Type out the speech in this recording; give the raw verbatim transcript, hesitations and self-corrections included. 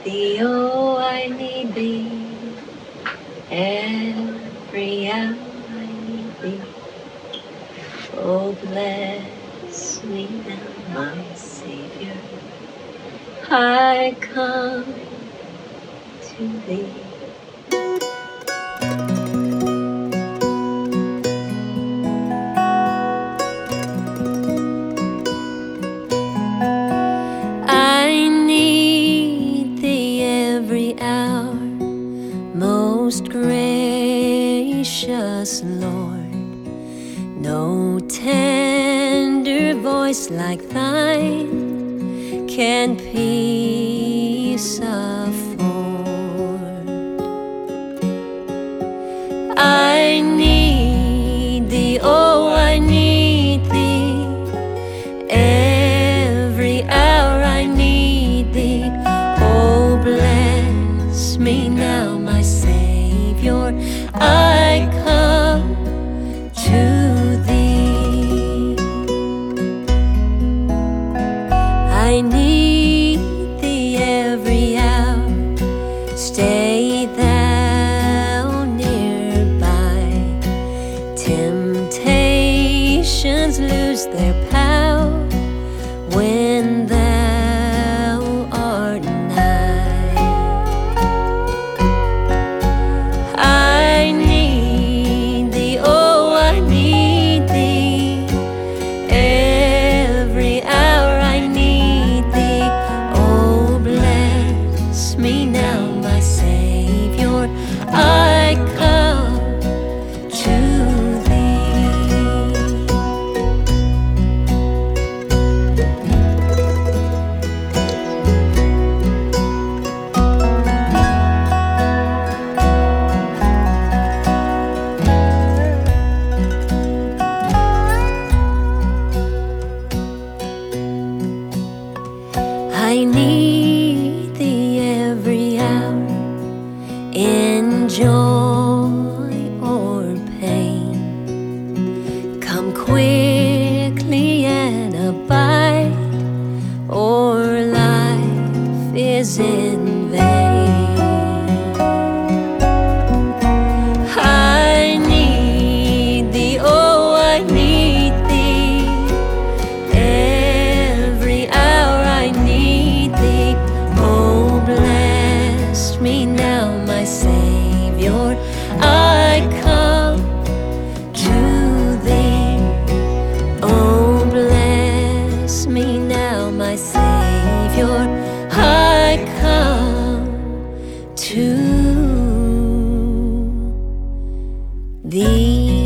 thee, oh, I need thee. Every hour I need thee. Oh, bless me now, my Savior. I come to thee. I need thee every hour, most gracious Lord. No tender voice like thine can peace afford. I need thee, oh, I need thee. Every hour I need thee. Oh, bless me now, my Savior. I come to thee. I need thee every hour. Stay thou nearby. Temptations lose their power when thou art nigh. I need thee, oh, I need thee. Every hour I need thee. Oh, bless me now, my Savior. I come to thee. I need thee every hour, in joy or pain. Come quickly and abide, or life is in vain. I need thee, oh, I need thee. Every hour I need thee. Oh, bless me now, my Savior. I come to thee. Oh, bless me now, my Savior. I come to thee.